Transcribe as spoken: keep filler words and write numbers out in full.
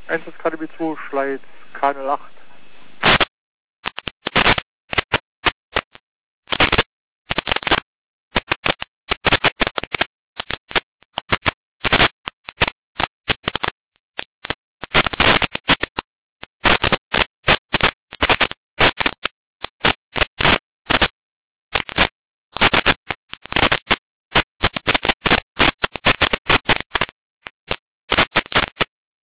eins K D B zwei, Schleiz, K null acht.